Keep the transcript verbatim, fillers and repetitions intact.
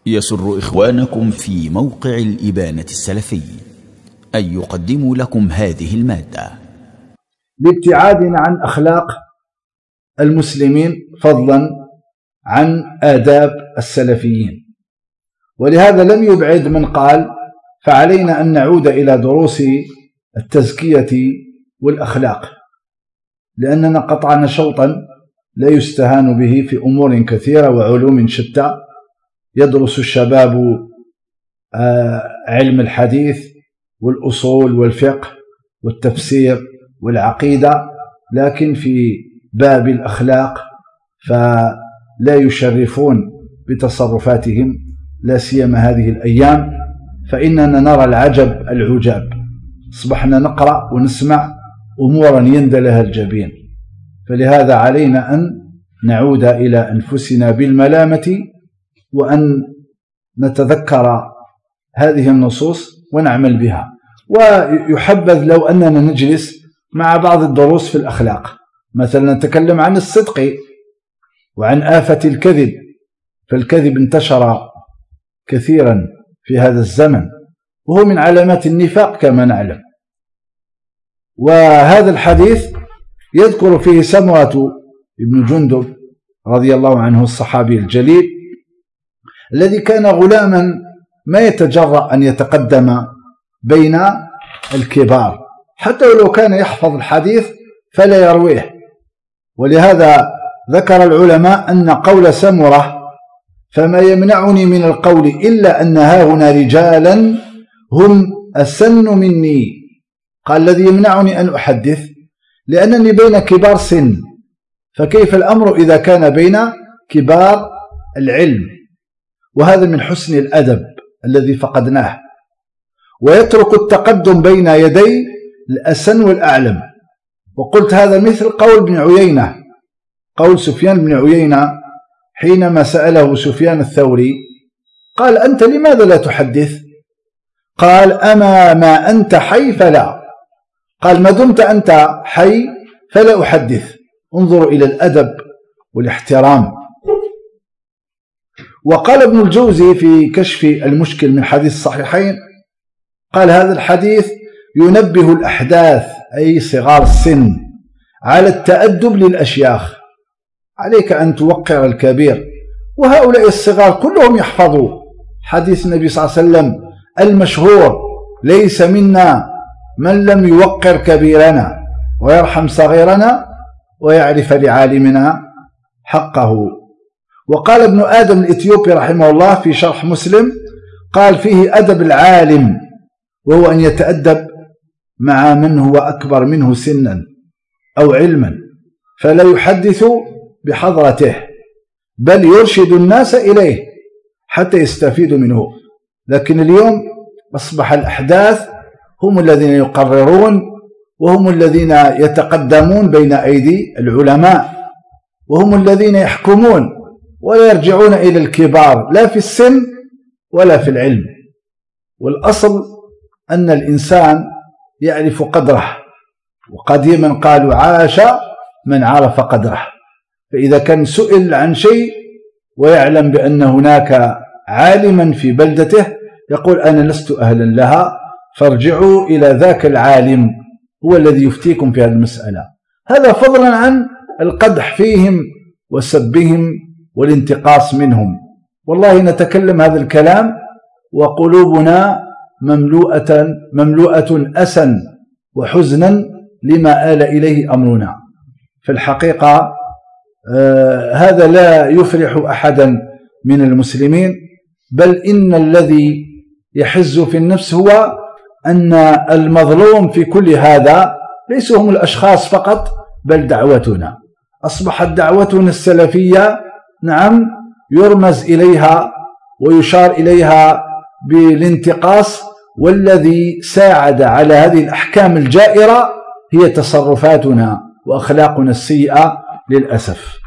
يسر إخوانكم في موقع الإبانة السلفي أن يقدموا لكم هذه المادة لابتعادنا عن أخلاق المسلمين فضلا عن آداب السلفيين. ولهذا لم يبعد من قال فعلينا أن نعود إلى دروس التزكية والأخلاق، لأننا قطعنا شوطا لا يستهان به في أمور كثيرة وعلوم شتى. يدرس الشباب علم الحديث والأصول والفقه والتفسير والعقيدة، لكن في باب الأخلاق فلا يشرفون بتصرفاتهم، لا سيما هذه الأيام، فإننا نرى العجب العجاب. أصبحنا نقرأ ونسمع أمورا يندى لها الجبين. فلهذا علينا أن نعود إلى أنفسنا بالملامة وأن نتذكر هذه النصوص ونعمل بها. ويحبذ لو أننا نجلس مع بعض الدروس في الأخلاق، مثلا نتكلم عن الصدق وعن آفة الكذب، فالكذب انتشر كثيرا في هذا الزمن وهو من علامات النفاق كما نعلم. وهذا الحديث يذكر فيه سمرة بن جندب رضي الله عنه الصحابي الجليل الذي كان غلاما ما يتجرأ أن يتقدم بين الكبار، حتى ولو كان يحفظ الحديث فلا يرويه. ولهذا ذكر العلماء أن قول سمرة فما يمنعني من القول إلا أن هاهنا رجالا هم أسن مني، قال الذي يمنعني أن أحدث لأنني بين كبار سن، فكيف الأمر إذا كان بين كبار العلم؟ وهذا من حسن الأدب الذي فقدناه. ويترك التقدم بين يدي الأسن والأعلم. وقلت هذا مثل قول ابن عيينة، قول سفيان بن عيينة حينما سأله سفيان الثوري قال أنت لماذا لا تحدث؟ قال أما ما أنت حي فلا، قال ما دمت أنت حي فلا أحدث. انظروا إلى الأدب والاحترام. وقال ابن الجوزي في كشف المشكل من حديث الصحيحين قال هذا الحديث ينبه الأحداث أي صغار السن على التأدب للأشياخ، عليك أن توقر الكبير. وهؤلاء الصغار كلهم يحفظوا حديث النبي صلى الله عليه وسلم المشهور ليس منا من لم يوقر كبيرنا ويرحم صغيرنا ويعرف لعالمنا حقه. وقال ابن آدم الإثيوبي رحمه الله في شرح مسلم قال فيه أدب العالم وهو أن يتأدب مع من هو أكبر منه سنا أو علما، فلا يحدث بحضرته بل يرشد الناس إليه حتى يستفيدوا منه. لكن اليوم أصبح الأحداث هم الذين يقررون وهم الذين يتقدمون بين أيدي العلماء وهم الذين يحكمون ولا يرجعون إلى الكبار لا في السن ولا في العلم. والأصل أن الإنسان يعرف قدره، وقديما قالوا عاش من عرف قدره. فإذا كان سئل عن شيء ويعلم بأن هناك عالما في بلدته يقول أنا لست أهلا لها، فارجعوا إلى ذاك العالم هو الذي يفتيكم في هذه المسألة. هذا فضلا عن القدح فيهم وسبهم والانتقاص منهم. والله نتكلم هذا الكلام وقلوبنا مملوءة مملوءة أسا وحزنا لما آل إليه أمرنا. في الحقيقة آه هذا لا يفرح أحدا من المسلمين، بل إن الذي يحز في النفس هو أن المظلوم في كل هذا ليسوا هم الأشخاص فقط بل دعوتنا. أصبحت دعوتنا السلفية نعم يرمز إليها ويشار إليها بالانتقاص، والذي ساعد على هذه الأحكام الجائرة هي تصرفاتنا وأخلاقنا السيئة للأسف.